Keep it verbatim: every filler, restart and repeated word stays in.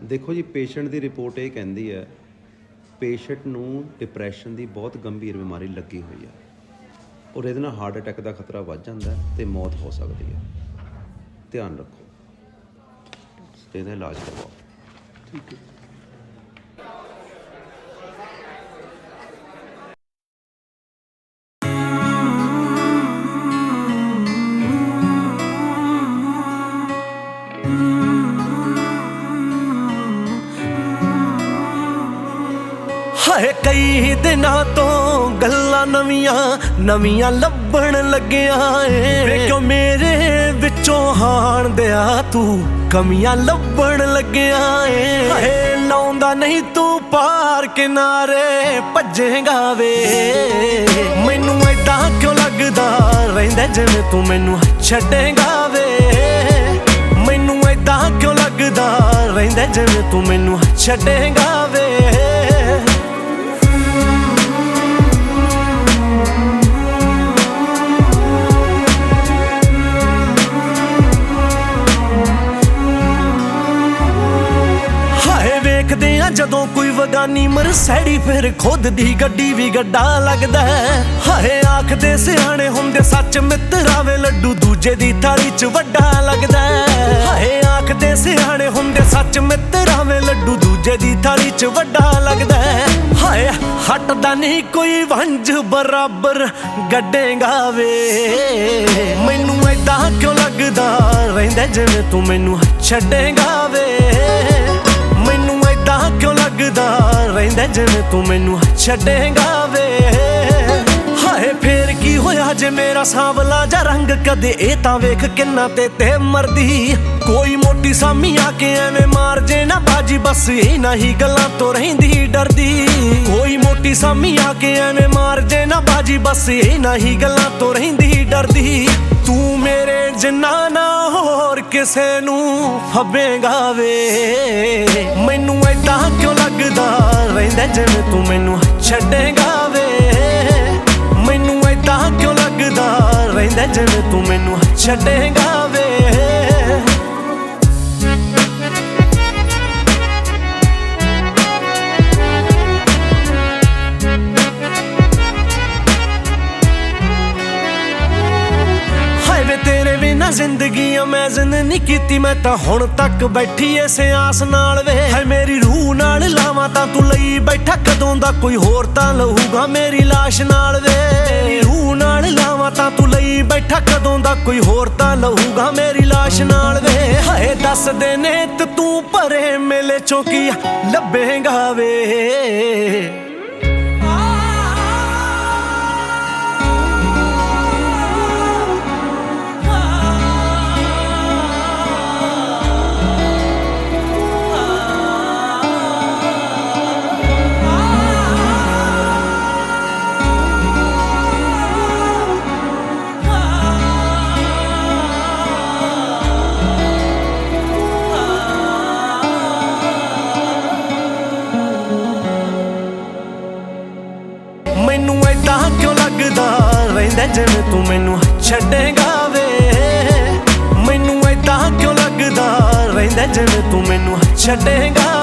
देखो जी, पेशेंट की रिपोर्ट ये कहती है पेशेंट नूं डिप्रैशन की बहुत गंभीर बीमारी लगी हुई है और ये हार्ट अटैक का खतरा बढ़ जाता है तो मौत हो सकती है। ध्यान रखो, इसका इलाज करवाओ। ठीक है। हाय कई दिनां तो गल्लां नवियां नवियां लभण लगिया वे क्यों मेरे विचों हाण दिया तू कमियां लभण लगिया हाय लाउंदा नहीं तू पार किनारे भजेगा वे मैनू ऐदां क्यों लगदा रहिंदा जिवें तू मैनू छड्डेगा वे मैनू ऐदां क्यों लगदा रहिंदा जिवें तू मैनू छड्डेगा वे। जदों कोई वगानी मरसैडी फिर खुद दी गड्डी भी गड्डा लगदा है हाय आखदे सियाणे हुंदे सच मित्तरा वे लड्डू दूजे दी थाली च वड्डा लगदा है हाय आखदे सियाणे हुंदे सच मित्तरा वे लड्डू दूजे दी थाली च वड्डा लगदा है हाय हटदा नहीं कोई वंज बराबर गड्डेगा वे मैनू ऐदां क्यों लगदा रहिंदा जिवें तू मैनू छड्डेगा वे मैनू ऐदां क्यों लगदा रहिंदा जिवें तू मैनू छड्डेगा वे हाय फेर की होया जे मेरा सांवला जा रंग कदे ए तां वेख किन्ना ते ते मरदी कोई मोटी सामी आके एवें मार जे ना बाजी बस इन्हां ही गल्लां तो रहिंदी डरदी कोई मोटी सामी आके एवें मार जे ना बाजी बस इन्हां ही गल्लां तो रहिंदी डरदी तू मेरे जिन्ना ना होर किसे नू फब्बेगा वे मैनू ऐदां क्यों लगदा रहिंदा जिवें तू मैनू छड्डेगा वे मैनू ऐदां क्यों लगदा रहिंदा जिवें तू मैनू छड्डेगा वे। तेरे बिना जिंदगी इमेजिन नहीं कीती मैं तां हुण तक बैठी इसे आस नाल वे है मेरी रूह नाल लावां तां तू लई बैठा कदों दा कोई होर तां लहूगा मेरी लाश नाल वे मेरी रूह नाल लावां तां तू लई बैठा कदों दा कोई होर तां लहूगा मेरी लाश नाल वे हाय दस दे ने ते तू भरे मेले चों की लभेगा वे मैनू ऐदां क्यों लगदा रहिंदा जिवें तू मैनू छड्डेगा वे मैनू ऐदां क्यों लगदा रहिंदा जिवें तू मैनू छड्डेगा